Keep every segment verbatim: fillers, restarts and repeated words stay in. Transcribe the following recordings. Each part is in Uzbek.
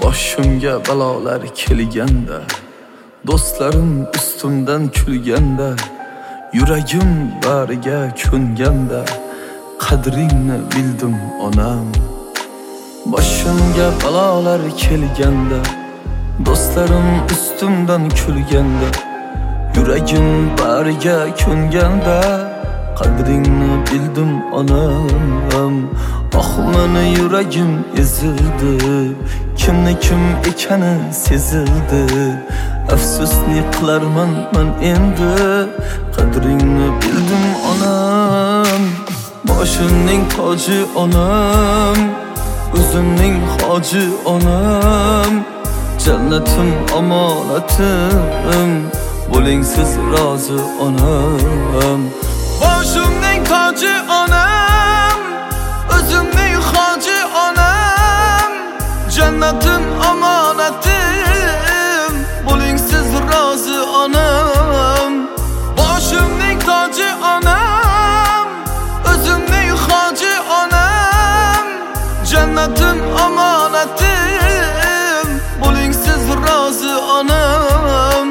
boshimga balolar kelganda, do'stlarim ustimdan kulganda, yuragim bariga ko'nganda, qadringni bildim onam. Boshimga balolar kelganda, do'stlarim ustimdan kulganda, yuragim bariga ko'nganda, qadringni bildim onam. Oh meni yuragim ezildi, kimni kim ekani sezildi. Afsusni qilarman men endi, qadringni bildim onam. Boshimning toji onam, o'zimning hoji onam. Jannatim omonatim, bo'ling siz rozi onam. Boshimning toji onam, o'zimning hoji onam. Jannatim omonatim, bo'ling siz rozi onam. Boshimning toji onam, o'zimning hoji onam. Jannatim omonatim, bo'ling siz rozi onam.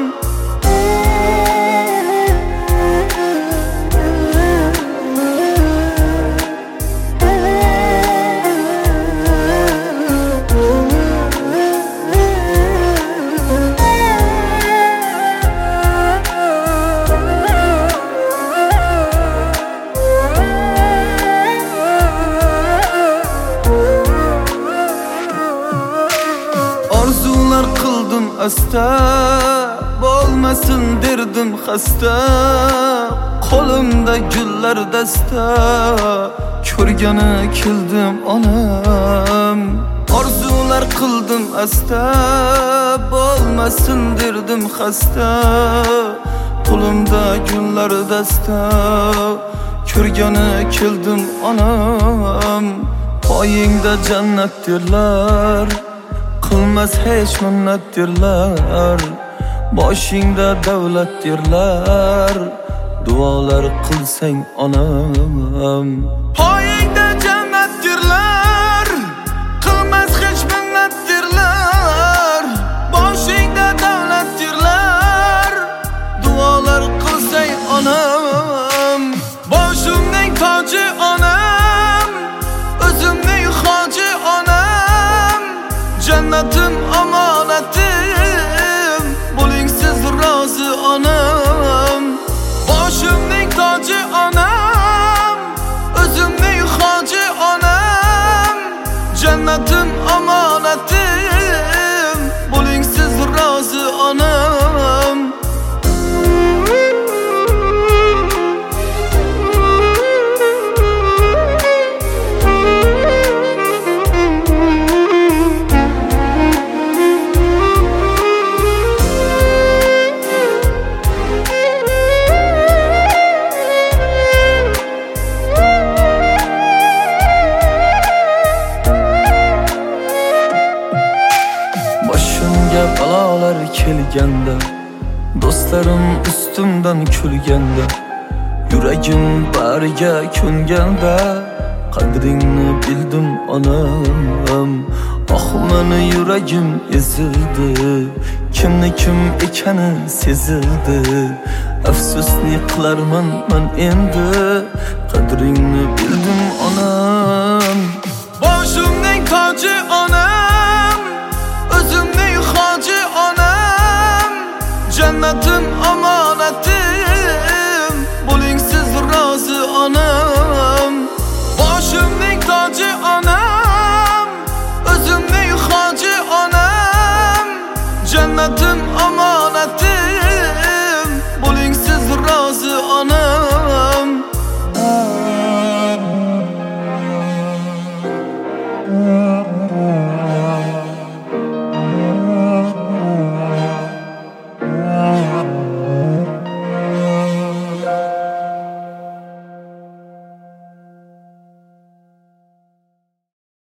Orzular qildim asta, bo'lmasin derdim xasta. Qo'limda gullar dasta, ko'rgani keldim onam. Orzular qildim asta, bo'lmasin derdim xasta. Qo'limda gullar dasta, ko'rgani keldim onam. Poyingda jannat derlar, qilmas hech minnat derlar. Boshingda davlat derlar, duolar qilsang onam. Poyingda jannat derlar, qilmas hech minnat derlar. Boshingda davlat derlar, duolar qilsang onam. Boshimning toji onam, o'zimning hoji onam. Jannatim omonatim, bo'ling siz rozi onam. Boshimning toji onam, o'zimning hoji onam. Jannatim omonatim, bo'ling siz rozi onam. Balolar kelganda, do'stlarim ustimdan kulganda, yuragim bariga ko'nganda, qadringni bildim onam. Oh meni yuragim ezildi, kimni kim ekani sezildi. Afsusni qilarman men endi, qadringni bildim onam. Boshimning toji onam,